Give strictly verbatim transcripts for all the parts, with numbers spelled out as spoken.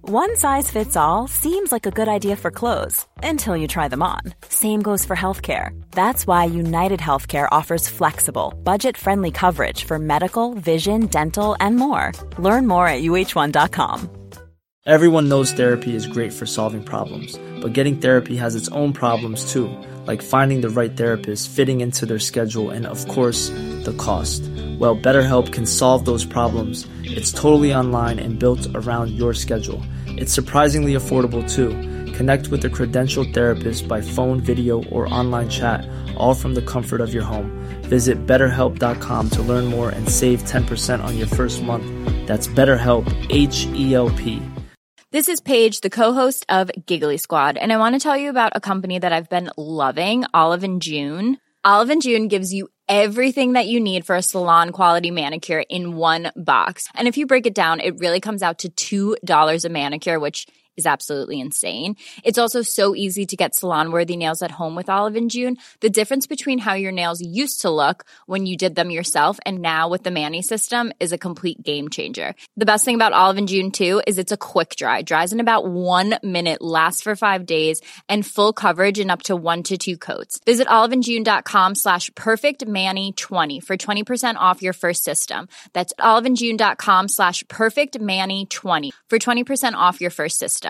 One size fits all seems like a good idea for clothes until you try them on. Same goes for healthcare. That's why United Healthcare offers flexible, budget-friendly coverage for medical, vision, dental, and more. Learn more at U H one dot com. Everyone knows therapy is great for solving problems, but getting therapy has its own problems too, like finding the right therapist, fitting into their schedule, and of course, the cost. Well, BetterHelp can solve those problems. It's totally online and built around your schedule. It's surprisingly affordable too. Connect with a credentialed therapist by phone, video, or online chat, all from the comfort of your home. Visit better help dot com to learn more and save ten percent on your first month. That's BetterHelp, H E L P. This is Paige, the co-host of Giggly Squad, and I want to tell you about a company that I've been loving, Olive and June. Olive and June gives you everything that you need for a salon-quality manicure in one box. And if you break it down, it really comes out to two dollars a manicure, which is absolutely insane. It's also so easy to get salon-worthy nails at home with Olive and June. The difference between how your nails used to look when you did them yourself and now with the Mani system is a complete game changer. The best thing about Olive and June, too, is it's a quick dry. Dries in about one minute, lasts for five days, and full coverage in up to one to two coats. Visit oliveandjune.com slash perfectmani20 for twenty percent off your first system. That's oliveandjune.com slash perfectmani20 for twenty percent off your first system.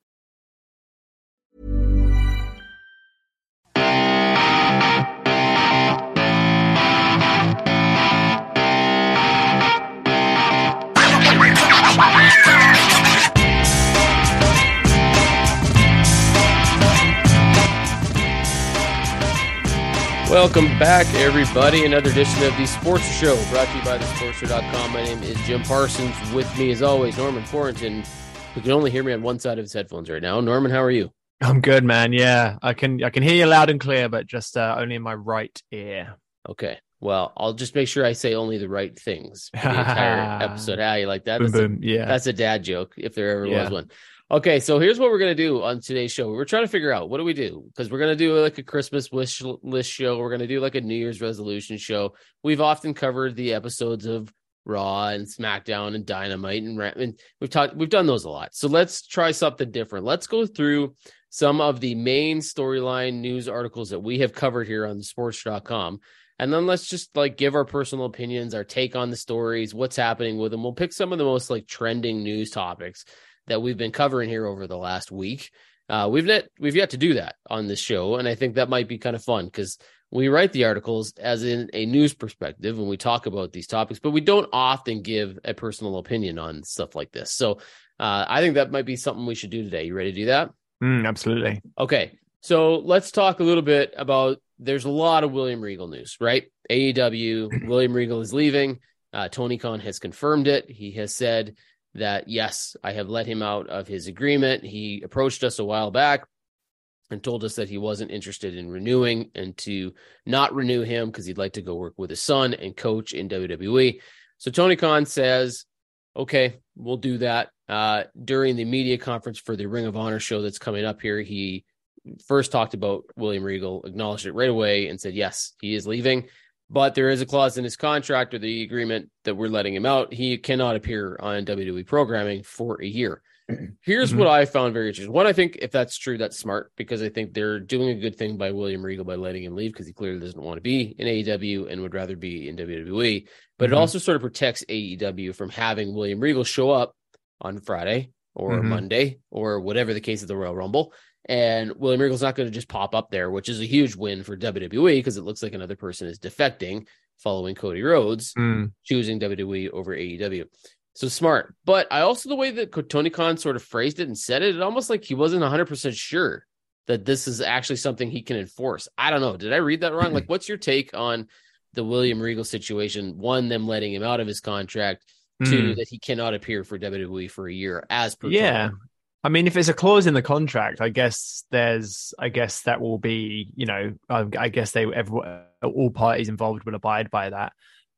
Welcome back, everybody. Another edition of the Sports Show, brought to you by the sports show dot com. My name is Jim Parsons. With me, as always, Norman Forrington, who can only hear me on one side of his headphones right now. Norman, how are you? I'm good, man. Yeah, I can I can hear you loud and clear, but just uh, only in my right ear. Okay. Well, I'll just make sure I say only the right things for the entire episode. How you like that? Boom, That's, boom. a, Yeah. that's a dad joke, if there ever Yeah. was one. Okay, so here's what we're going to do on today's show. We're trying to figure out, what do we do? Because we're going to do like a Christmas wish list show. We're going to do like a New Year's resolution show. We've often covered the episodes of Raw and SmackDown and Dynamite, and, and we've talked, we've done those a lot. So let's try something different. Let's go through some of the main storyline news articles that we have covered here on the sports dot com. And then let's just like give our personal opinions, our take on the stories, what's happening with them. We'll pick some of the most like trending news topics that we've been covering here over the last week. Uh, we've yet, we've yet to do that on this show. And I think that might be kind of fun because we write the articles as in a news perspective when we talk about these topics, but we don't often give a personal opinion on stuff like this. So uh, I think that might be something we should do today. You ready to do that? Mm, absolutely. Okay. So let's talk a little bit about, there's a lot of William Regal news, right? A E W, William Regal is leaving. Uh, Tony Khan has confirmed it. He has said that, yes, I have let him out of his agreement. He approached us a while back and told us that he wasn't interested in renewing and to not renew him because he'd like to go work with his son and coach in W W E. So Tony Khan says, okay, we'll do that. Uh, during the media conference for the Ring of Honor show that's coming up here, he first talked about William Regal, acknowledged it right away and said, yes, he is leaving. But there is a clause in his contract or the agreement that we're letting him out. He cannot appear on W W E programming for a year. Here's mm-hmm. what I found very interesting. One, I think if that's true, that's smart because I think they're doing a good thing by William Regal by letting him leave because he clearly doesn't want to be in A E W and would rather be in W W E. But mm-hmm. it also sort of protects A E W from having William Regal show up on Friday or mm-hmm. Monday or whatever the case of the Royal Rumble. And William Regal's not going to just pop up there, which is a huge win for W W E because it looks like another person is defecting following Cody Rhodes, mm. choosing W W E over A E W. So smart. But I also, the way that Tony Khan sort of phrased it and said it, it almost like he wasn't one hundred percent sure that this is actually something he can enforce. I don't know. Did I read that wrong? Like, what's your take on the William Regal situation? One, them letting him out of his contract. Mm. Two, that he cannot appear for W W E for a year as per Yeah. Tony. I mean, if there's a clause in the contract, I guess there's, I guess that will be, you know, I, I guess they, every, all parties involved will abide by that.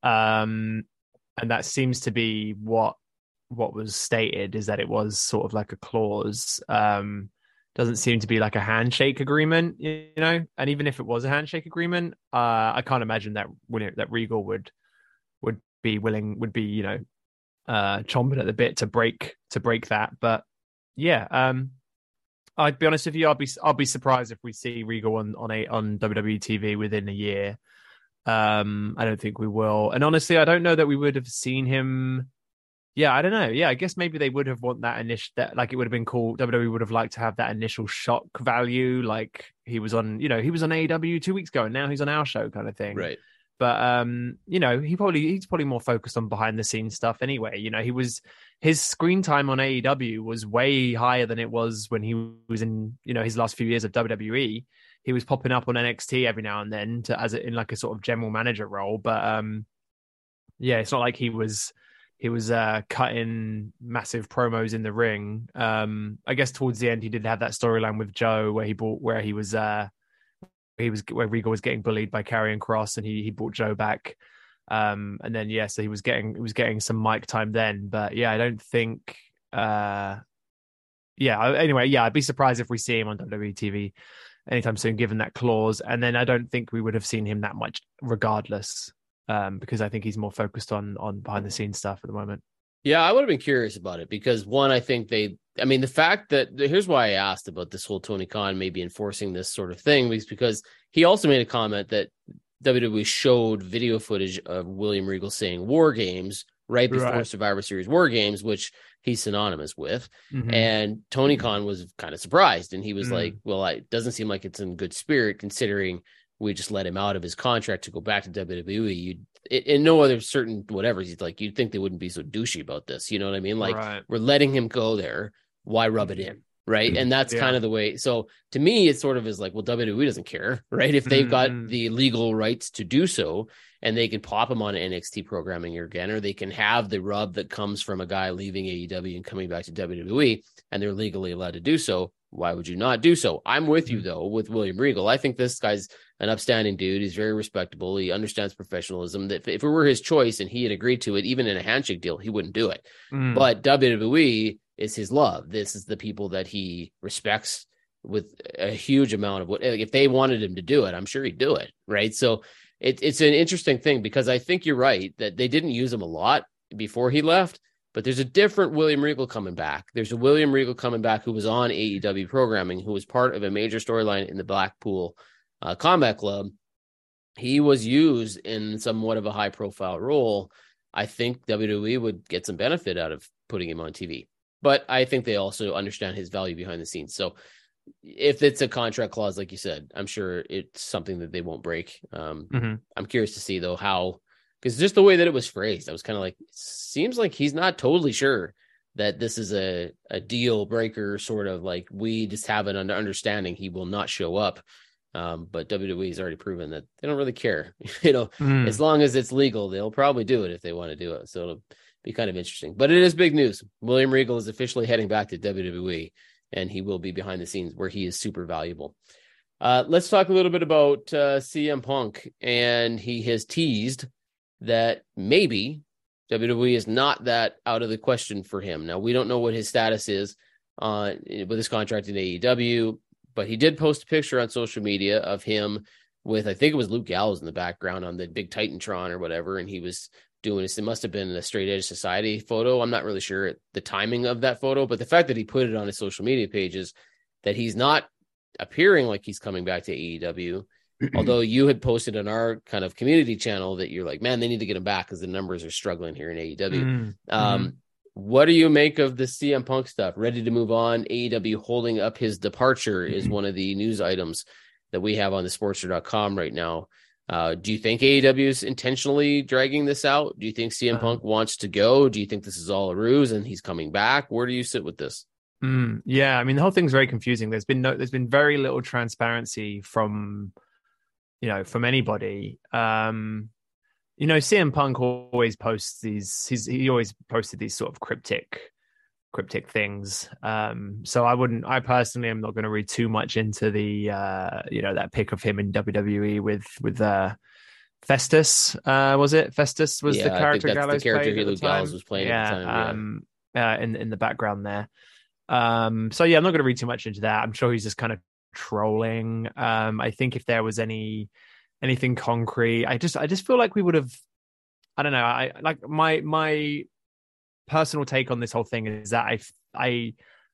Um, and that seems to be what, what was stated is that it was sort of like a clause. Um, doesn't seem to be like a handshake agreement, you know, and even if it was a handshake agreement, uh, I can't imagine that, that Regal would, would be willing, would be, you know, uh, chomping at the bit to break, to break that. But, yeah, um, I'd be honest with you. I'll be I'll be surprised if we see Regal on on a on W W E T V within a year. Um, I don't think we will. And honestly, I don't know that we would have seen him. Yeah, I don't know. Yeah, I guess maybe they would have want that initial that like it would have been cool. W W E would have liked to have that initial shock value, like he was on, you know, he was on A E W two weeks ago, and now he's on our show, kind of thing. Right. But um, you know, he probably he's probably more focused on behind the scenes stuff anyway. You know, he was his screen time on A E W was way higher than it was when he was in, you know, his last few years of W W E. He was popping up on N X T every now and then to as a, in like a sort of general manager role. But um, yeah, it's not like he was he was uh, cutting massive promos in the ring. Um, I guess towards the end he did have that storyline with Joe where he bought where he was. Uh, He was where Regal was getting bullied by Karrion Kross, and he he brought Joe back, um, and then yeah, so he was getting he was getting some mic time then. But yeah, I don't think, uh, yeah. Anyway, yeah, I'd be surprised if we see him on W W E T V anytime soon, given that clause. And then I don't think we would have seen him that much, regardless, um, because I think he's more focused on on behind the scenes stuff at the moment. Yeah, I would have been curious about it because one, I think they, I mean, the fact that here's why I asked about this whole Tony Khan maybe enforcing this sort of thing was because he also made a comment that W W E showed video footage of William Regal saying War Games right before right. Survivor Series War Games, which he's synonymous with. Mm-hmm. And Tony mm-hmm. Khan was kind of surprised. And he was mm-hmm. like, well, I, it doesn't seem like it's in good spirit considering we just let him out of his contract to go back to W W E. You in no other certain whatever. He's like, you'd think they wouldn't be so douchey about this. You know what I mean? Like right. we're letting him go there. Why rub it in? Right. And that's yeah. kind of the way. So to me, it sort of is like, well, W W E doesn't care, right? If they've got mm-hmm. the legal rights to do so and they can pop him on N X T programming again, or they can have the rub that comes from a guy leaving A E W and coming back to W W E and they're legally allowed to do so. Why would you not do so? I'm with you, though, with William Regal. I think this guy's an upstanding dude. He's very respectable. He understands professionalism. That if it were his choice and he had agreed to it, even in a handshake deal, he wouldn't do it. Mm. But W W E is his love. This is the people that he respects with a huge amount of what, like, if they wanted him to do it, I'm sure he'd do it. Right. So it, it's an interesting thing because I think you're right that they didn't use him a lot before he left. But there's a different William Regal coming back. There's a William Regal coming back who was on A E W programming, who was part of a major storyline in the Blackpool uh, Combat Club. He was used in somewhat of a high-profile role. I think W W E would get some benefit out of putting him on T V. But I think they also understand his value behind the scenes. So if it's a contract clause, like you said, I'm sure it's something that they won't break. Um, mm-hmm. I'm curious to see, though, how... Because just the way that it was phrased, I was kind of like, seems like he's not totally sure that this is a, a deal breaker, sort of like we just have an understanding he will not show up. Um, but W W E has already proven that they don't really care. you know, mm. as long as it's legal, they'll probably do it if they want to do it. So it'll be kind of interesting. But it is big news. William Regal is officially heading back to W W E, and he will be behind the scenes where he is super valuable. Uh, let's talk a little bit about uh, C M Punk, and he has teased that maybe W W E is not that out of the question for him. Now, we don't know what his status is uh, with his contract in A E W, but he did post a picture on social media of him with, I think it was Luke Gallows in the background on the big Titantron or whatever, and he was doing this. It must have been a Straight Edge Society photo. I'm not really sure the timing of that photo, but the fact that he put it on his social media pages, that he's not appearing like he's coming back to A E W, although you had posted on our kind of community channel that you're like, man, they need to get him back because the numbers are struggling here in A E W. Mm-hmm. Um, what do you make of the C M Punk stuff? Ready to move on? A E W holding up his departure mm-hmm. is one of the news items that we have on the sportster dot com right now. Uh, do you think A E W is intentionally dragging this out? Do you think C M uh, Punk wants to go? Do you think this is all a ruse and he's coming back? Where do you sit with this? Mm, yeah, I mean, the whole thing's very confusing. There's been no, there's been very little transparency from, you know, from anybody. Um, you know, C M Punk always posts these, he's, he always posted these sort of cryptic, cryptic things. Um, so I wouldn't, I personally am not going to read too much into the, uh, you know, that pic of him in W W E with, with, uh, Festus, uh, was it? Festus was yeah, the character I think that's Gallows the character played Luke Gallows was playing yeah, at the time. Yeah. Um, uh, in, in the background there. Um, so yeah, I'm not going to read too much into that. I'm sure he's just kind of trolling. Um, I think if there was any anything concrete, I just I just feel like we would have. I don't know. I like my my personal take on this whole thing is that I I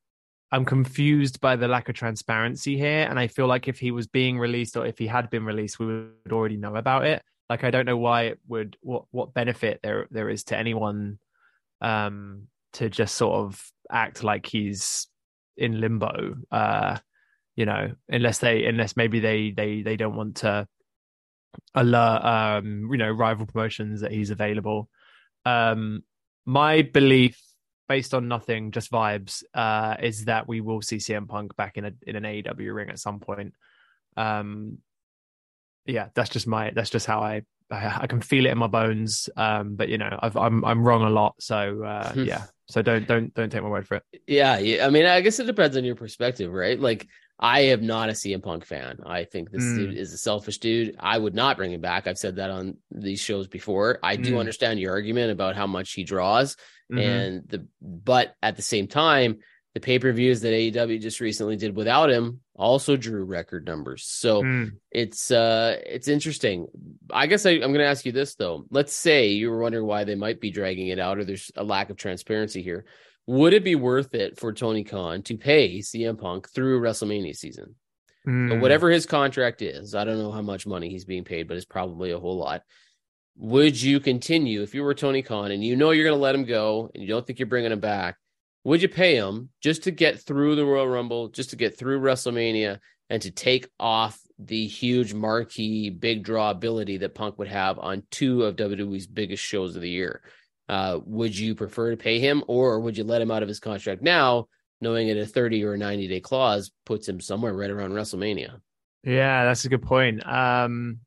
I'm confused by the lack of transparency here, and I feel like if he was being released or if he had been released, we would already know about it. Like, I don't know why it would, what what benefit there there is to anyone um, to just sort of act like he's in limbo. Uh, you know, unless they, unless maybe they they they don't want to alert, um, you know, rival promotions that he's available. Um, my belief, based on nothing, just vibes, uh, is that we will see C M Punk back in a in an A E W ring at some point. Um, yeah, that's just my that's just how I I, I can feel it in my bones. Um, but you know, I've, I'm I'm wrong a lot, so uh, yeah. So don't don't don't take my word for it. Yeah, yeah, I mean, I guess it depends on your perspective, right? Like, I am not a C M Punk fan. I think this Mm. dude is a selfish dude. I would not bring him back. I've said that on these shows before. I do Mm. understand your argument about how much he draws, Mhm. and the but at the same time, the pay-per-views that A E W just recently did without him also drew record numbers. So Mm. it's uh it's interesting. I guess I, I'm going to ask you this though. Let's say you were wondering why they might be dragging it out, or there's a lack of transparency here. Would it be worth it for Tony Khan to pay C M Punk through WrestleMania season? Mm. So whatever his contract is, I don't know how much money he's being paid, but it's probably a whole lot. Would you continue, if you were Tony Khan and you know you're going to let him go and you don't think you're bringing him back, would you pay him just to get through the Royal Rumble, just to get through WrestleMania, and to take off the huge marquee big draw ability that Punk would have on two of W W E's biggest shows of the year? Uh, would you prefer to pay him, or would you let him out of his contract now, knowing that a thirty or a ninety day clause puts him somewhere right around WrestleMania? Yeah, that's a good point. Um,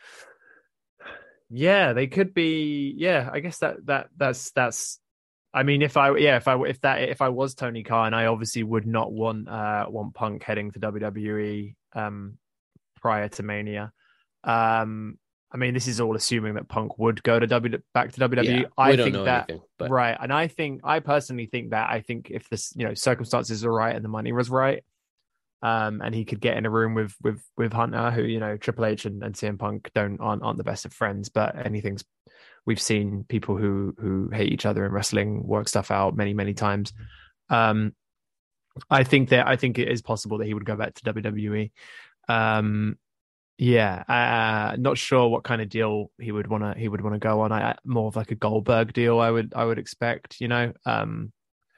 yeah, they could be. Yeah, I guess that that that's that's. I mean, if I yeah, if I if that if I was Tony Khan, I obviously would not want uh want Punk heading to W W E um prior to Mania. Um, I mean, this is all assuming that Punk would go to W back to W W E. Yeah, I we don't think know that anything, but right, and I think I personally think that I think if this you know circumstances are right and the money was right, um, and he could get in a room with with with Hunter, who you know Triple H and, and C M Punk don't aren't, aren't the best of friends, but anything's we've seen people who who hate each other in wrestling work stuff out many many times. Um, I think that I think it is possible that he would go back to W W E. Um, yeah, uh, not sure what kind of deal he would want to he would want to go on. I more of like a Goldberg deal. I would I would expect. You know. Um,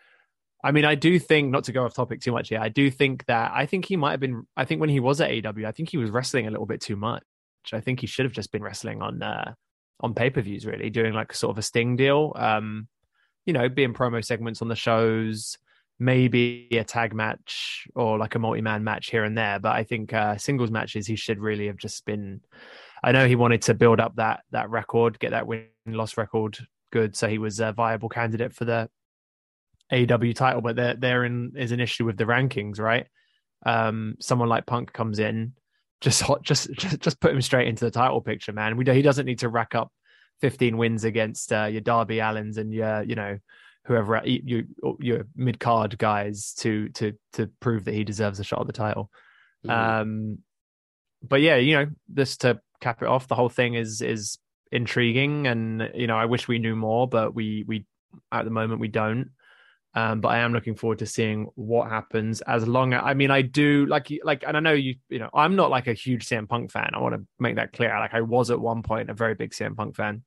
I mean, I do think, not to go off topic too much here, I do think that I think he might have been. I think when he was at A E W, I think he was wrestling a little bit too much. I think he should have just been wrestling on. Uh, on pay-per-views, really doing like sort of a Sting deal, um, you know, being promo segments on the shows, maybe a tag match or like a multi-man match here and there. But I think uh, singles matches, he should really have just been, I know he wanted to build up that, that record, get that win-loss record good. So he was a viable candidate for the A E W title, but there, therein is an issue with the rankings, right? Um, someone like Punk comes in, Just, hot, just, just, just put him straight into the title picture, man. We he doesn't need to rack up fifteen wins against uh, your Darby Allens and your, you know, whoever you your mid card guys to to to prove that he deserves a shot at the title. Mm-hmm. Um, but yeah, you know, just to cap it off, the whole thing is is intriguing, and you know, I wish we knew more, but we we at the moment we don't. Um, but I am looking forward to seeing what happens. As long as I mean, I do like like, and I know you. You know, I'm not like a huge C M Punk fan. I want to make that clear. Like I was at one point a very big C M Punk fan.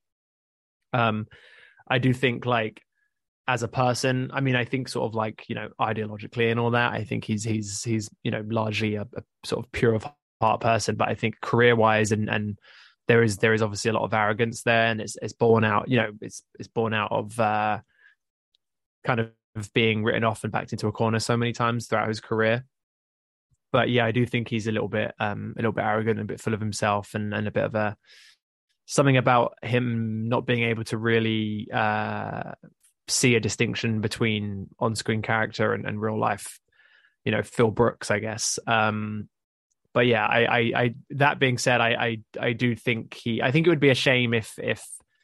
Um, I do think like as a person, I mean, I think sort of like you know ideologically and all that. I think he's he's he's you know largely a, a sort of pure of heart person. But I think career wise and and there is there is obviously a lot of arrogance there, and it's it's born out. You know, it's it's born out of uh, kind of. of being written off and backed into a corner so many times throughout his career. But yeah, I do think he's a little bit um a little bit arrogant, a bit full of himself, and, and a bit of a something about him not being able to really uh see a distinction between on-screen character and, and real life, you know, Phil Brooks, I guess. Um but yeah, I I, I that being said, I, I I do think he I think it would be a shame if if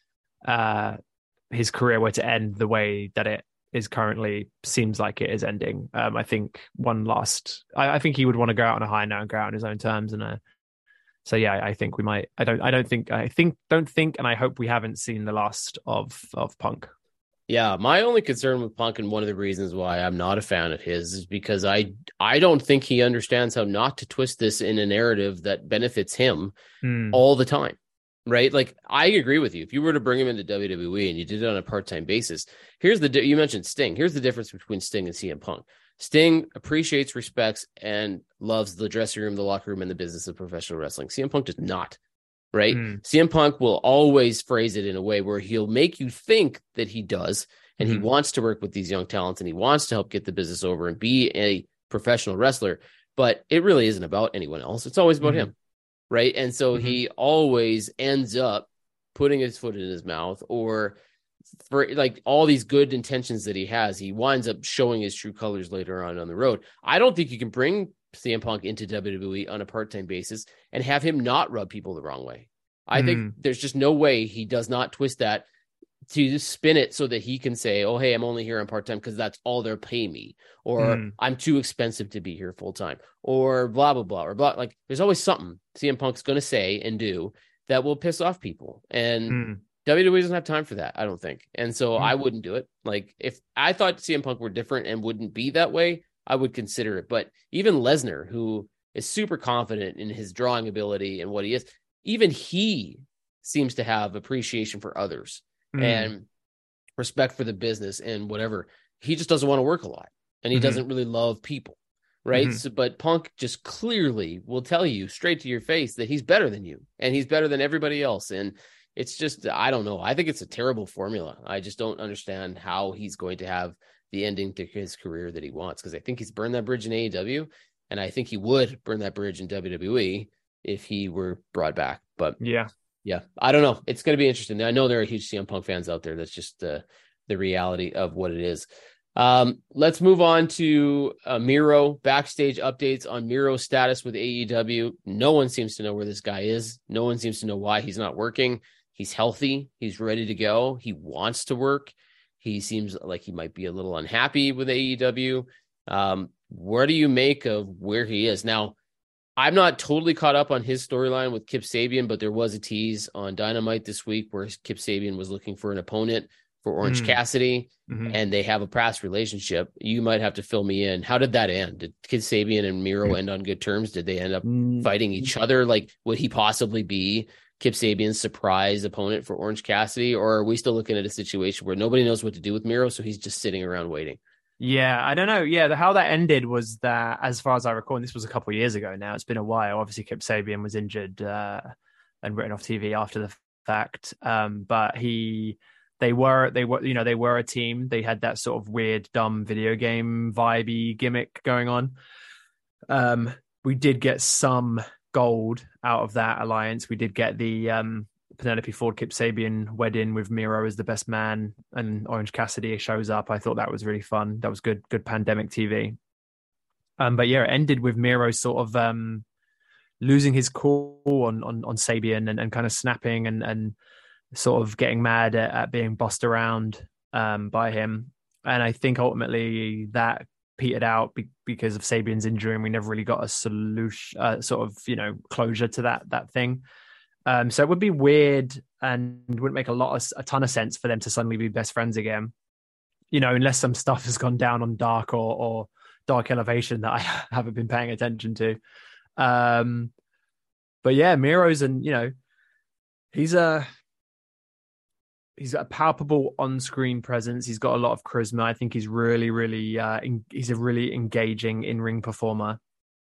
uh his career were to end the way that it is currently seems like it is ending. Um, I think one last, I, I think he would want to go out on a high note and go out on his own terms. And uh, so, yeah, I think we might, I don't, I don't think, I think, don't think, and I hope we haven't seen the last of, of Punk. Yeah, my only concern with Punk, and one of the reasons why I'm not a fan of his, is because I I don't think he understands how not to twist this in a narrative that benefits him mm. all the time, right? Like, I agree with you. If you were to bring him into W W E and you did it on a part-time basis, here's the, you mentioned Sting. Here's the difference between Sting and C M Punk. Sting appreciates, respects, and loves the dressing room, the locker room, and the business of professional wrestling. C M Punk does not. Right? Mm. C M Punk will always phrase it in a way where he'll make you think that he does, and mm-hmm. he wants to work with these young talents, and he wants to help get the business over and be a professional wrestler, but it really isn't about anyone else. It's always about mm-hmm. him. Right? And so mm-hmm. he always ends up putting his foot in his mouth, or for like all these good intentions that he has, he winds up showing his true colors later on on the road. I don't think you can bring C M Punk into W W E on a part-time basis and have him not rub people the wrong way. I mm. think there's just no way he does not twist that to spin it so that he can say, oh, hey, I'm only here on part-time because that's all they're paying me, or mm. I'm too expensive to be here full-time, or blah, blah, blah, or blah. Like, there's always something C M Punk's going to say and do that will piss off people. And mm. W W E doesn't have time for that, I don't think. And so mm. I wouldn't do it. Like, if I thought C M Punk were different and wouldn't be that way, I would consider it. But even Lesnar, who is super confident in his drawing ability and what he is, even he seems to have appreciation for others mm. and respect for the business and whatever. He just doesn't want to work a lot, and he mm-hmm. doesn't really love people, right? Mm-hmm. So, but Punk just clearly will tell you straight to your face that he's better than you, and he's better than everybody else. And it's just, I don't know. I think it's a terrible formula. I just don't understand how he's going to have the ending to his career that he wants, because I think he's burned that bridge in A E W, and I think he would burn that bridge in W W E if he were brought back. But yeah, yeah, I don't know. It's going to be interesting. I know there are huge C M Punk fans out there. That's just the the reality of what it is. Um, let's move on to uh, Miro. Backstage updates on Miro's status with A E W. No one seems to know where this guy is. No one seems to know why he's not working. He's healthy. He's ready to go. He wants to work. He seems like he might be a little unhappy with A E W. Um, what do you make of where he is? Now, I'm not totally caught up on his storyline with Kip Sabian, but there was a tease on Dynamite this week where Kip Sabian was looking for an opponent for Orange mm. Cassidy, mm-hmm. and they have a past relationship. You might have to fill me in. How did that end? Did Kip Sabian and Miro mm. end on good terms? Did they end up mm. fighting each other? Like, would he possibly be Kip Sabian's surprise opponent for Orange Cassidy, or are we still looking at a situation where nobody knows what to do with Miro, so he's just sitting around waiting? Yeah, I don't know. Yeah, the, how that ended was that, as far as I recall, and this was a couple of years ago now, it's been a while. Obviously, Kip Sabian was injured uh, and written off T V after the fact, um, but he, they were, they were, you know, they were a team. They had that sort of weird, dumb video game vibey gimmick going on. Um, we did get some gold out of that alliance. We did get the um Penelope Ford Kip Sabian wedding with Miro as the best man, and Orange Cassidy shows up. I thought that was really fun. That was good, good pandemic T V. Um, but yeah, it ended with Miro sort of um losing his cool on on, on Sabian and, and kind of snapping and and sort of getting mad at, at being bossed around um by him. And I think ultimately that petered out be- because of Sabian's injury, and we never really got a solution, uh, sort of, you know, closure to that that thing. Um, so it would be weird and wouldn't make a lot of a ton of sense for them to suddenly be best friends again, you know, unless some stuff has gone down on Dark or or Dark Elevation that I haven't been paying attention to. Um, but yeah, Miro's, and you know, he's a. He's got a palpable on-screen presence. He's got a lot of charisma. I think he's really, really, uh, in, he's a really engaging in-ring performer.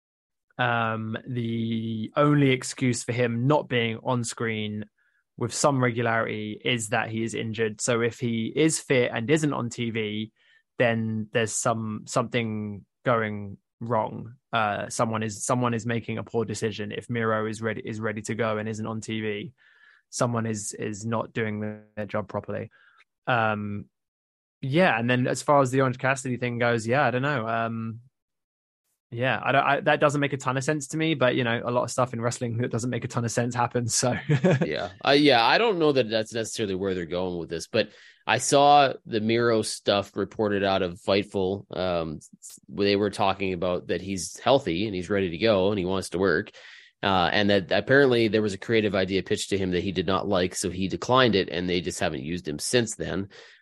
Um, the only excuse for him not being on-screen with some regularity is that he is injured. So if he is fit and isn't on T V, then there's some something going wrong. Uh, someone is someone is making a poor decision. If Miro is ready is ready to go and isn't on T V, someone is is not doing their job properly. Um, yeah, and then as far as the Orange Cassidy thing goes, yeah, I don't know. Um, yeah, I don't. I, that doesn't make a ton of sense to me, but you know, a lot of stuff in wrestling that doesn't make a ton of sense happens. So yeah, uh, yeah, I don't know that that's necessarily where they're going with this, but I saw the Miro stuff reported out of Fightful, um, where they were talking about that he's healthy and he's ready to go and he wants to work. Uh, and that apparently there was a creative idea pitched to him that he did not like, so he declined it, and they just haven't used him since then.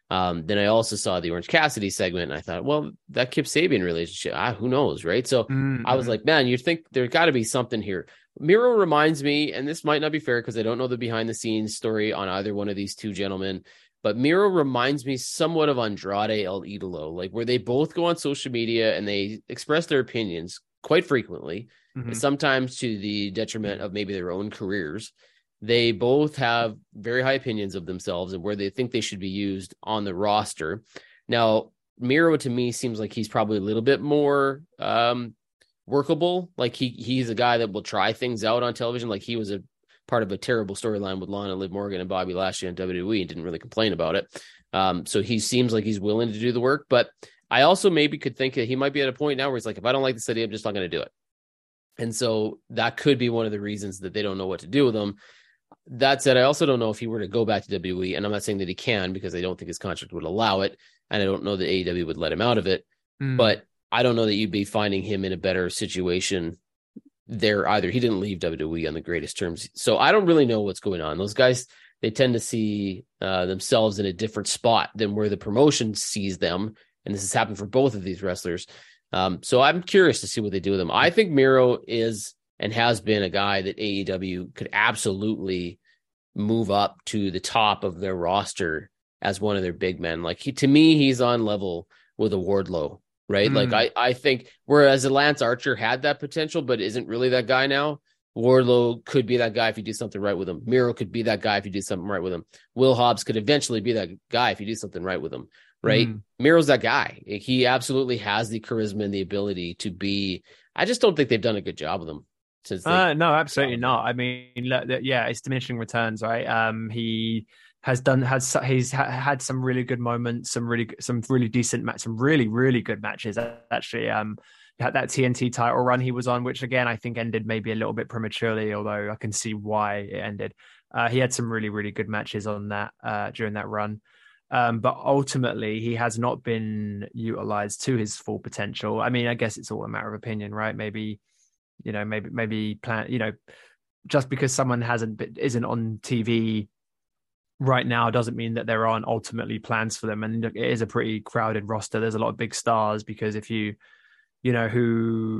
Um, then I also saw the Orange Cassidy segment, and I thought, well, that Kip Sabian relationship, ah, who knows, right? So mm-hmm. I was like, man, you think there's got to be something here. Miro reminds me, and this might not be fair because I don't know the behind the scenes story on either one of these two gentlemen, but Miro reminds me somewhat of Andrade El Idolo, like where they both go on social media and they express their opinions quite frequently, mm-hmm. sometimes to the detriment of maybe their own careers. They both have very high opinions of themselves and where they think they should be used on the roster. Now, Miro to me seems like he's probably a little bit more um, workable. Like he he's a guy that will try things out on television. Like he was a part of a terrible storyline with Lana, Liv Morgan, and Bobby Lashley on W W E and didn't really complain about it. Um, so he seems like he's willing to do the work. But I also maybe could think that he might be at a point now where he's like, if I don't like this idea, I'm just not going to do it. And so that could be one of the reasons that they don't know what to do with him. That said, I also don't know if he were to go back to W W E, and I'm not saying that he can because I don't think his contract would allow it, and I don't know that A E W would let him out of it, mm. but I don't know that you'd be finding him in a better situation there either. He didn't leave W W E on the greatest terms, so I don't really know what's going on. Those guys, they tend to see uh, themselves in a different spot than where the promotion sees them, and this has happened for both of these wrestlers. Um, so I'm curious to see what they do with him. I think Miro is and has been a guy that A E W could absolutely move up to the top of their roster as one of their big men. Like he, to me, he's on level with a Wardlow, right? Mm. Like I, I think whereas a Lance Archer had that potential, but isn't really that guy now. Wardlow could be that guy if you do something right with him. Miro could be that guy if you do something right with him. Will Hobbs could eventually be that guy if you do something right with him, right? Mm. Miro's that guy. He absolutely has the charisma and the ability to be. I just don't think they've done a good job with him. Since uh, no, absolutely not. I mean, yeah, it's diminishing returns, right? Um, he has done has he's ha- had some really good moments, some really some really decent match, some really really good matches actually. Um, had that T N T title run he was on, which again I think ended maybe a little bit prematurely, although I can see why it ended. Uh, he had some really really good matches on that uh, during that run. Um, but ultimately, he has not been utilized to his full potential. I mean, I guess it's all a matter of opinion, right? Maybe. You know, maybe maybe plan. You know, just because someone hasn't been, isn't on T V right now doesn't mean that there aren't ultimately plans for them. And it is a pretty crowded roster. There's a lot of big stars because if you, you know, who,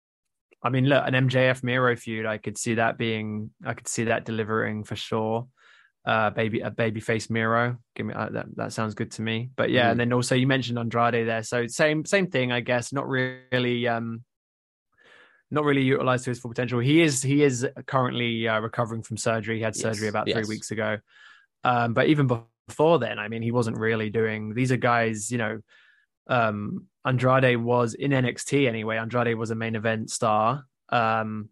I mean, look, an M J F Miro feud, I could see that being, I could see that delivering for sure. Uh, baby, a babyface Miro, give me uh, that. That sounds good to me. But yeah, mm. and then also you mentioned Andrade there, so same same thing, I guess. Not really. Um, Not really utilized to his full potential. He is he is currently uh, recovering from surgery. He had yes, surgery about yes. three weeks ago. Um, but even before then, I mean, he wasn't really doing. These are guys, you know. Um, Andrade was in N X T anyway. Andrade was a main event star, um,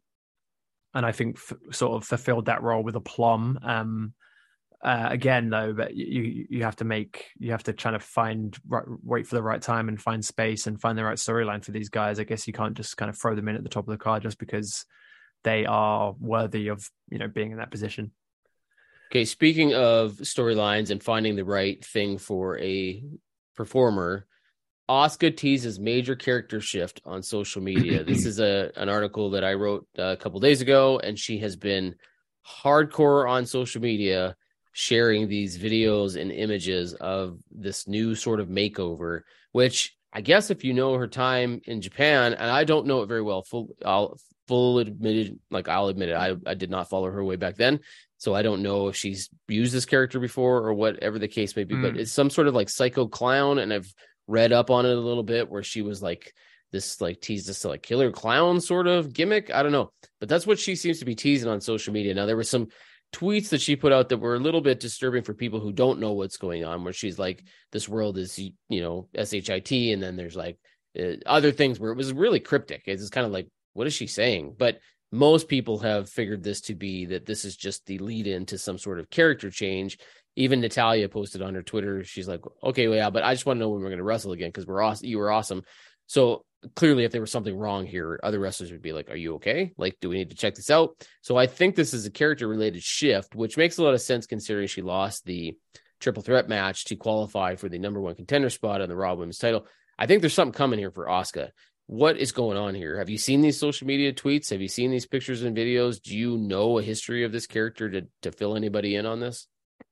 and I think f- sort of fulfilled that role with aplomb. Um, uh, again, though, but you you have to make you have to try to find right, wait for the right time and find space and find the right storyline for these guys. I guess you can't just kind of throw them in at the top of the card just because they are worthy of, you know, being in that position. Okay, speaking of storylines and finding the right thing for a performer, Asuka teases major character shift on social media. This is a an article that I wrote a couple days ago, and she has been hardcore on social media sharing these videos and images of this new sort of makeover, which I guess if you know her time in Japan, and I don't know it very well, full, I'll full admitted, like I'll admit it, I, I did not follow her way back then. So I don't know if she's used this character before or whatever the case may be, mm. but it's some sort of like psycho clown. And I've read up on it a little bit where she was like this, like teased this like killer clown sort of gimmick. I don't know, but that's what she seems to be teasing on social media. Now there was some tweets that she put out that were a little bit disturbing for people who don't know what's going on, where she's like, this world is, you know, S H I T. And then there's like uh, other things where it was really cryptic. It's just kind of like, what is she saying? But most people have figured this to be that this is just the lead in to some sort of character change. Even Natalia posted on her Twitter. She's like, okay, well, yeah, but I just want to know when we're going to wrestle again. Cause we're awesome. You were awesome. So clearly if there was something wrong here, other wrestlers would be like, are you okay? Like, do we need to check this out? So I think this is a character related shift, which makes a lot of sense considering she lost the triple threat match to qualify for the number one contender spot on the Raw Women's title. I think there's something coming here for Asuka. What is going on here? Have you seen these social media tweets? Have you seen these pictures and videos? Do you know a history of this character to, to fill anybody in on this?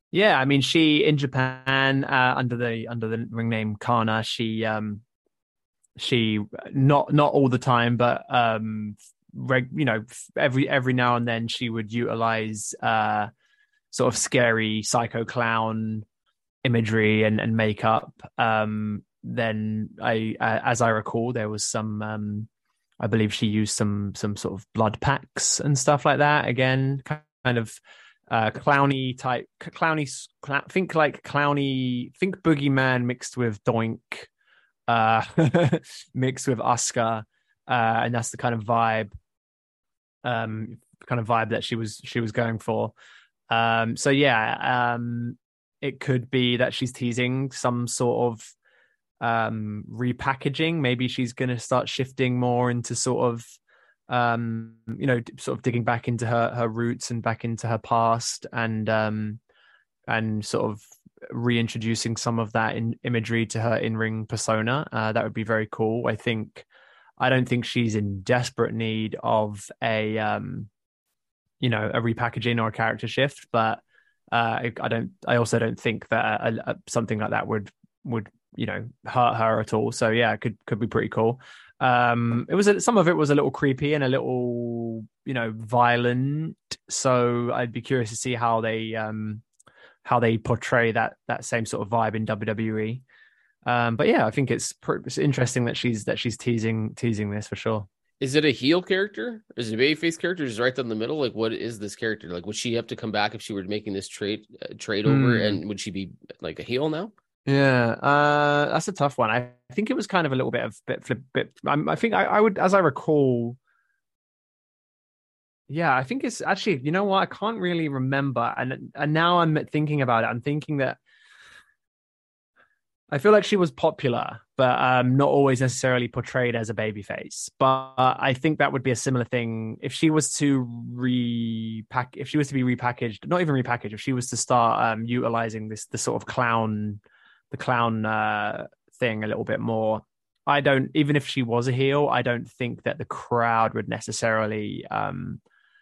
Yeah, I mean, she in Japan uh, under the under the ring name Kana, she um she not not all the time, but um reg, you know every every now and then she would utilize uh sort of scary psycho clown imagery and and makeup. Um, then I, uh, as I recall, there was some. Um, I believe she used some some sort of blood packs and stuff like that. Again, kind of uh, clowny type, clowny. Cl- think like clowny. Think boogeyman mixed with Doink, uh, mixed with Asuka, uh, and that's the kind of vibe, um, kind of vibe that she was she was going for. Um, so yeah, um, it could be that she's teasing some sort of um repackaging. Maybe she's going to start shifting more into sort of um you know sort of digging back into her her roots and back into her past, and um and sort of reintroducing some of that in imagery to her in-ring persona. Uh, that would be very cool. I think I don't think she's in desperate need of a um you know a repackaging or a character shift, but uh I, I don't I also don't think that a, a, something like that would would you know hurt her at all. So yeah, it could could be pretty cool. Um it was a, some of it was a little creepy and a little you know violent, so I'd be curious to see how they um how they portray that that same sort of vibe in W W E. Um but yeah, I think it's, pr- it's interesting that she's that she's teasing teasing this for sure. Is it a heel character? Is it a babyface character? Is it right down the middle? Like, what is this character? Like, would she have to come back if she were making this trade uh, trade over? Mm. And would she be like a heel now? Yeah, uh, that's a tough one. I think it was kind of a little bit of bit flip bit. I'm, I think I, I would, as I recall. Yeah, I think it's actually. You know what? I can't really remember, and and now I'm thinking about it. I'm thinking that I feel like she was popular, but um, not always necessarily portrayed as a babyface. But I think that would be a similar thing if she was to repack. If she was to be repackaged, not even repackaged. If she was to start um, utilizing this the sort of clown. the clown uh, thing a little bit more. I don't, even if she was a heel, I don't think that the crowd would necessarily. Um,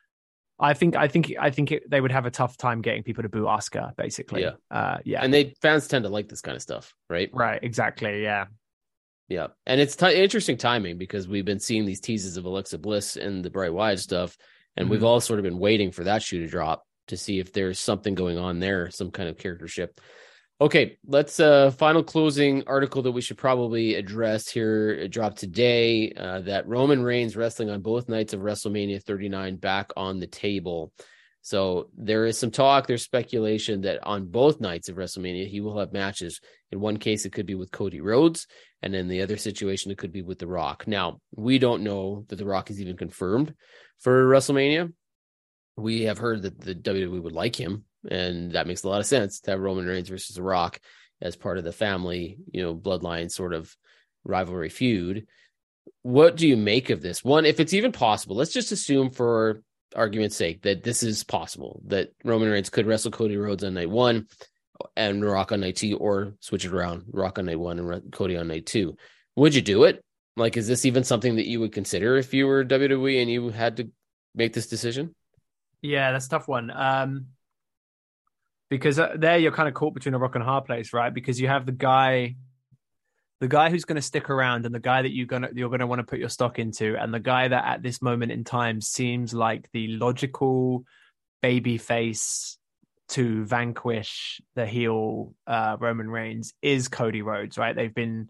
I think, I think, I think it, they would have a tough time getting people to boo Asuka, basically. Yeah, uh, yeah, and they fans tend to like this kind of stuff, right? Right, exactly, yeah, yeah, and it's t- interesting timing because we've been seeing these teases of Alexa Bliss and the Bray Wyatt stuff, and mm-hmm. we've all sort of been waiting for that shoe to drop to see if there's something going on there, some kind of character shift. Okay, let's uh final closing article that we should probably address here. It dropped today uh, that Roman Reigns wrestling on both nights of WrestleMania thirty-nine back on the table. So there is some talk, there's speculation that on both nights of WrestleMania he will have matches. In one case it could be with Cody Rhodes, and in the other situation it could be with The Rock. Now, we don't know that The Rock is even confirmed for WrestleMania. We have heard that the W W E would like him, and that makes a lot of sense to have Roman Reigns versus The Rock as part of the family, you know, bloodline sort of rivalry feud. What do you make of this? One, if it's even possible, let's just assume for argument's sake that this is possible, that Roman Reigns could wrestle Cody Rhodes on night one and Rock on night two, or switch it around, Rock on night one and Cody on night two. Would you do it? Like, is this even something that you would consider if you were W W E and you had to make this decision? Yeah, that's a tough one. Um, because there you're kind of caught between a rock and a hard place, right? Because you have the guy, the guy who's going to stick around, and the guy that you're gonna you're gonna want to put your stock into, and the guy that at this moment in time seems like the logical baby face to vanquish the heel uh, Roman Reigns is Cody Rhodes, right? They've been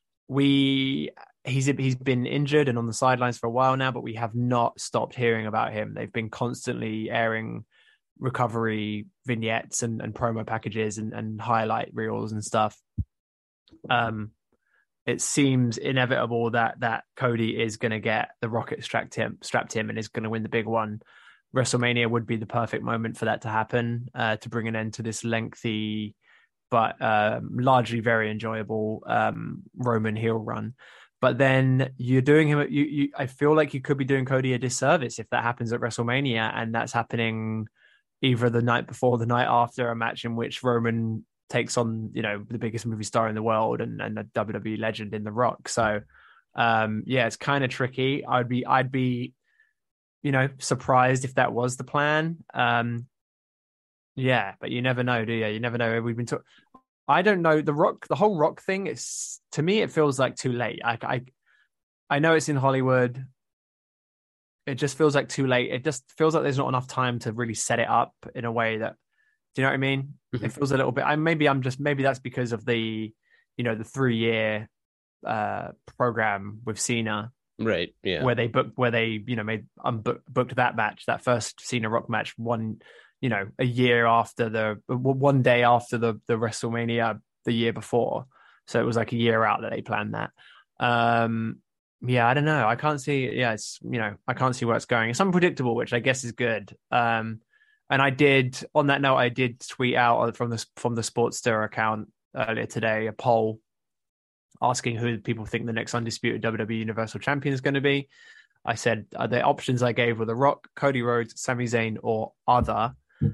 we he's he's been injured and on the sidelines for a while now, but we have not stopped hearing about him. They've been constantly airing recovery vignettes and, and promo packages and, and highlight reels and stuff. Um, it seems inevitable that that Cody is going to get the rocket strapped him, strapped him, and is going to win the big one. WrestleMania would be the perfect moment for that to happen, uh, to bring an end to this lengthy but uh, largely very enjoyable um, Roman heel run. But then you're doing him. You, you, I feel like you could be doing Cody a disservice if that happens at WrestleMania, and that's happening either the night before, or the night after a match in which Roman takes on, you know, the biggest movie star in the world and, and a W W E legend in The Rock. So, um, yeah, it's kind of tricky. I'd be, I'd be, you know, surprised if that was the plan. Um, Yeah, but you never know, do you? You never know. We've been talking. I don't know the Rock, the whole Rock thing. It's to me, it feels like too late. I, I, I know it's in Hollywood. It just feels like too late. It just feels like there's not enough time to really set it up in a way that. Do you know what I mean? Mm-hmm. It feels a little bit. I maybe I'm just maybe that's because of the, you know, the three year uh, program with Cena. Right. Yeah. Where they booked, where they, you know, made um, booked that match, that first Cena Rock match, one, you know, a year after the, one day after the the WrestleMania the year before. So it was like a year out that they planned that. Um, yeah, I don't know. I can't see. Yeah, it's, you know, I can't see where it's going. It's unpredictable, which I guess is good. Um, and I did, on that note, I did tweet out from the from the Sportster account earlier today a poll asking who people think the next undisputed W W E Universal Champion is going to be. I said uh, the options I gave were The Rock, Cody Rhodes, Sami Zayn, or other.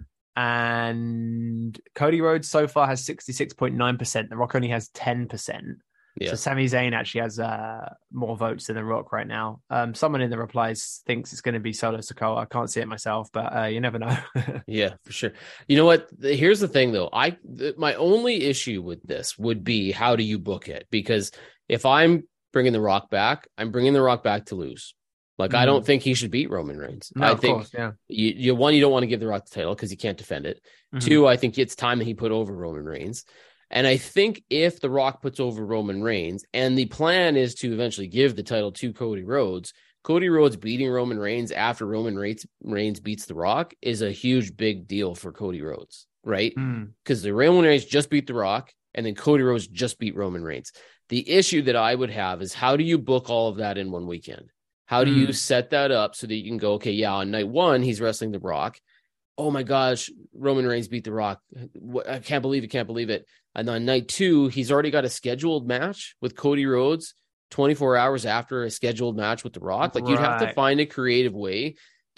And Cody Rhodes so far has sixty-six point nine percent. The Rock only has ten percent. Yeah. So Sami Zayn actually has uh, more votes than The Rock right now. Um, someone in the replies thinks it's going to be Solo Sikoa. I can't see it myself, but uh, you never know. Yeah, for sure. You know what? Here's the thing, though. I th- my only issue with this would be how do you book it? Because if I'm bringing The Rock back, I'm bringing The Rock back to lose. Like, mm. I don't think he should beat Roman Reigns. No, I of think course, yeah. you, you one, you don't want to give The Rock the title because he can't defend it. Mm-hmm. Two, I think it's time that he put over Roman Reigns. And I think if The Rock puts over Roman Reigns, and the plan is to eventually give the title to Cody Rhodes, Cody Rhodes beating Roman Reigns after Roman Reigns, Reigns beats The Rock is a huge, big deal for Cody Rhodes, right? Because mm. the Roman Reigns just beat The Rock, and then Cody Rhodes just beat Roman Reigns. The issue that I would have is how do you book all of that in one weekend? How do mm. you set that up so that you can go, okay, yeah, on night one, he's wrestling The Rock. Oh my gosh, Roman Reigns beat The Rock. I can't believe it, can't believe it. And on night two, he's already got a scheduled match with Cody Rhodes twenty-four hours after a scheduled match with The Rock. Like, right. You'd have to find a creative way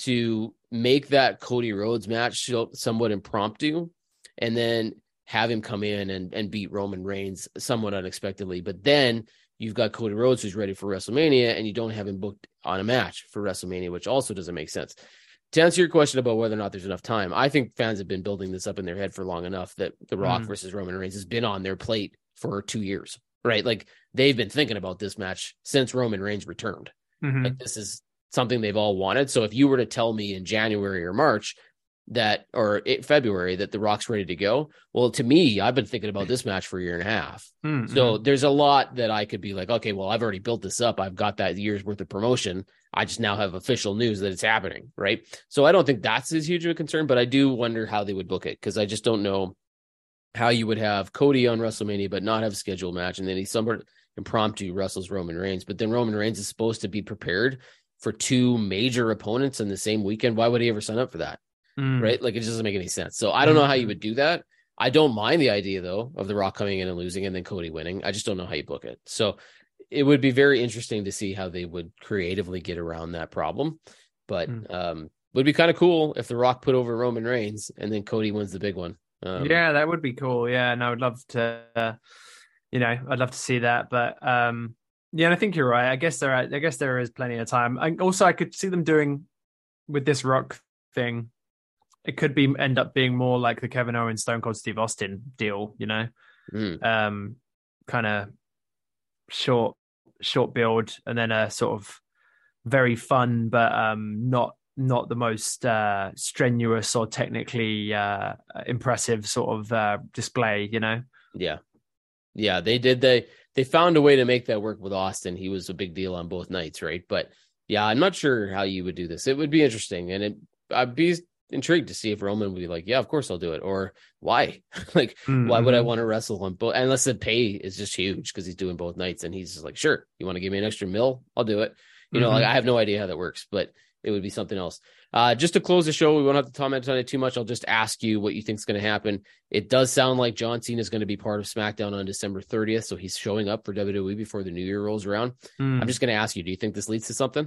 to make that Cody Rhodes match somewhat impromptu and then have him come in and, and beat Roman Reigns somewhat unexpectedly. But then you've got Cody Rhodes who's ready for WrestleMania, and you don't have him booked on a match for WrestleMania, which also doesn't make sense. To answer your question about whether or not there's enough time, I think fans have been building this up in their head for long enough that The Rock mm. versus Roman Reigns has been on their plate for two years, right? Like, they've been thinking about this match since Roman Reigns returned. Mm-hmm. Like, this is something they've all wanted. So if you were to tell me in January or March that, or February, that The Rock's ready to go, well, to me, I've been thinking about this match for a year and a half. Mm-hmm. So there's a lot that I could be like, okay, well, I've already built this up. I've got that year's worth of promotion. I just now have official news that it's happening, right? So I don't think that's as huge of a concern, but I do wonder how they would book it, because I just don't know how you would have Cody on WrestleMania but not have a scheduled match, and then he somewhat impromptu wrestles Roman Reigns. But then Roman Reigns is supposed to be prepared for two major opponents in the same weekend. Why would he ever sign up for that? Mm. Right? Like, it just doesn't make any sense. So I don't know how you would do that. I don't mind the idea, though, of The Rock coming in and losing and then Cody winning. I just don't know how you book it. So it would be very interesting to see how they would creatively get around that problem. But mm. um, would be kind of cool if The Rock put over Roman Reigns and then Cody wins the big one. Um, yeah, that would be cool. Yeah, and I would love to, uh, you know, I'd love to see that. But um, yeah, and I think you're right. I guess there, are, I guess there is plenty of time. And also, I could see them doing with this Rock thing. It could be end up being more like the Kevin Owens, Stone Cold Steve Austin deal. You know, mm. um, kind of short, short build, and then a sort of very fun, but um, not. not the most uh, strenuous or technically uh, impressive sort of uh, display, you know? Yeah. Yeah, they did. They, they found a way to make that work with Austin. He was a big deal on both nights, right? But yeah, I'm not sure how you would do this. It would be interesting. And it, I'd be intrigued to see if Roman would be like, yeah, of course I'll do it. Or why? like, mm-hmm. why would I want to wrestle him? But unless the pay is just huge because he's doing both nights and he's just like, sure, you want to give me an extra mil? I'll do it. You mm-hmm. know, like I have no idea how that works, but it would be something else. Uh, just to close the show, we won't have to comment on it too much. I'll just ask you what you think is going to happen. It does sound like John Cena is going to be part of SmackDown on December thirtieth, so he's showing up for W W E before the new year rolls around. Mm. I'm just going to ask you, do you think this leads to something?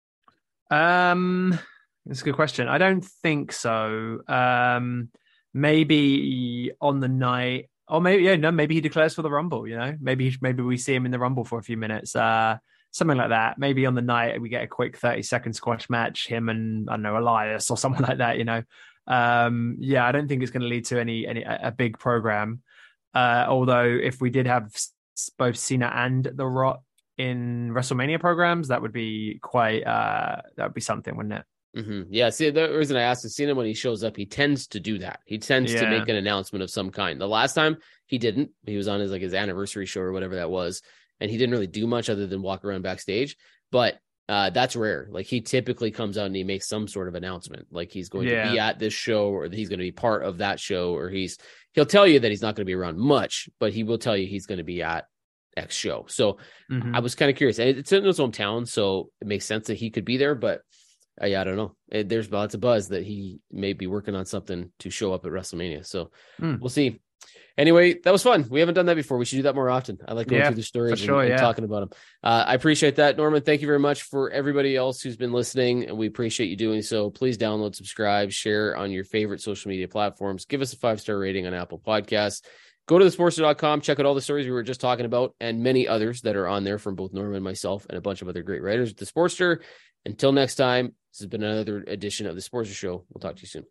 Um, that's a good question. I don't think so. Um, maybe on the night, or maybe yeah, no, maybe he declares for the Rumble. You know, maybe maybe we see him in the Rumble for a few minutes. Uh, Something like that. Maybe on the night we get a quick thirty second squash match, him and I don't know, Elias or someone like that, you know. Um, yeah, I don't think it's going to lead to any any a big program. Uh, although if we did have both Cena and The Rock in WrestleMania programs, that would be quite uh, that would be something, wouldn't it? Mm-hmm. Yeah. See, the reason I asked is Cena, when he shows up, he tends to do that. He tends yeah. to make an announcement of some kind. The last time he didn't. He was on his like his anniversary show or whatever that was, and he didn't really do much other than walk around backstage. But uh, that's rare. Like he typically comes out and he makes some sort of announcement, like he's going yeah. to be at this show, or he's going to be part of that show, or he's he'll tell you that he's not going to be around much, but he will tell you he's going to be at X show. So mm-hmm. I was kind of curious. It's in his hometown, so it makes sense that he could be there, but. Uh, yeah, I don't know. It, there's lots of buzz that he may be working on something to show up at WrestleMania. So mm. we'll see. Anyway, that was fun. We haven't done that before. We should do that more often. I like going yeah, through the stories and, sure, and yeah. talking about them. Uh, I appreciate that. Norman, thank you very much. For everybody else who's been listening, and we appreciate you doing so. Please download, subscribe, share on your favorite social media platforms. Give us a five-star rating on Apple Podcasts. Go to the sportster dot com, check out all the stories we were just talking about and many others that are on there from both Norman and myself and a bunch of other great writers at The Sportster. Until next time, this has been another edition of The Sportster Show. We'll talk to you soon.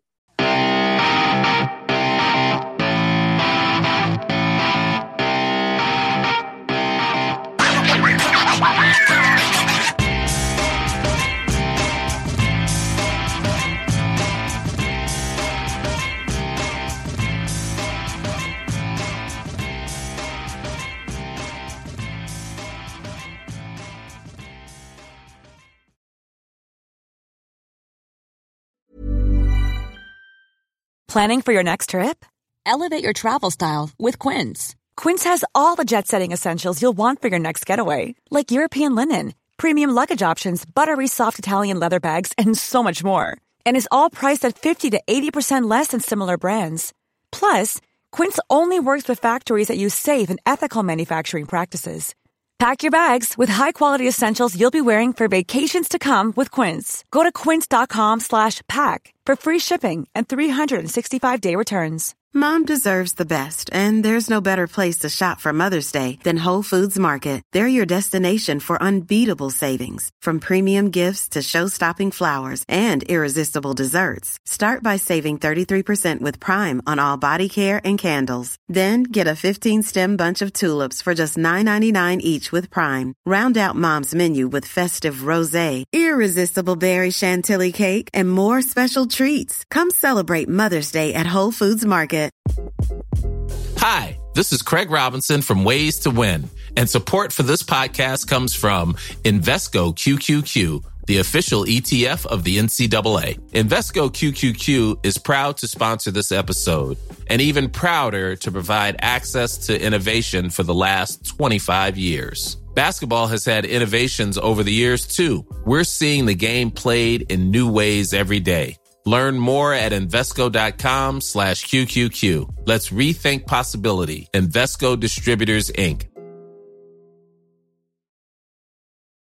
Planning for your next trip? Elevate your travel style with Quince. Quince has all the jet-setting essentials you'll want for your next getaway, like European linen, premium luggage options, buttery soft Italian leather bags, and so much more. And is all priced at fifty to eighty percent less than similar brands. Plus, Quince only works with factories that use safe and ethical manufacturing practices. Pack your bags with high-quality essentials you'll be wearing for vacations to come with Quince. Go to quince dot com slash pack for free shipping and three sixty-five day returns. Mom deserves the best, and there's no better place to shop for Mother's Day than Whole Foods Market. They're your destination for unbeatable savings, from premium gifts to show-stopping flowers and irresistible desserts. Start by saving thirty-three percent with Prime on all body care and candles. Then get a fifteen-stem bunch of tulips for just nine ninety-nine each with Prime. Round out Mom's menu with festive rosé, irresistible berry chantilly cake, and more special treats. Come celebrate Mother's Day at Whole Foods Market. Hi, this is Craig Robinson from Ways to Win, and support for this podcast comes from Invesco Q Q Q, the official E T F of the N C double A. Invesco Q Q Q is proud to sponsor this episode, and even prouder to provide access to innovation for the last twenty-five years. Basketball has had innovations over the years, too. We're seeing the game played in new ways every day. Learn more at Invesco dot com slash Q Q Q. Let's rethink possibility. Invesco Distributors, Incorporated.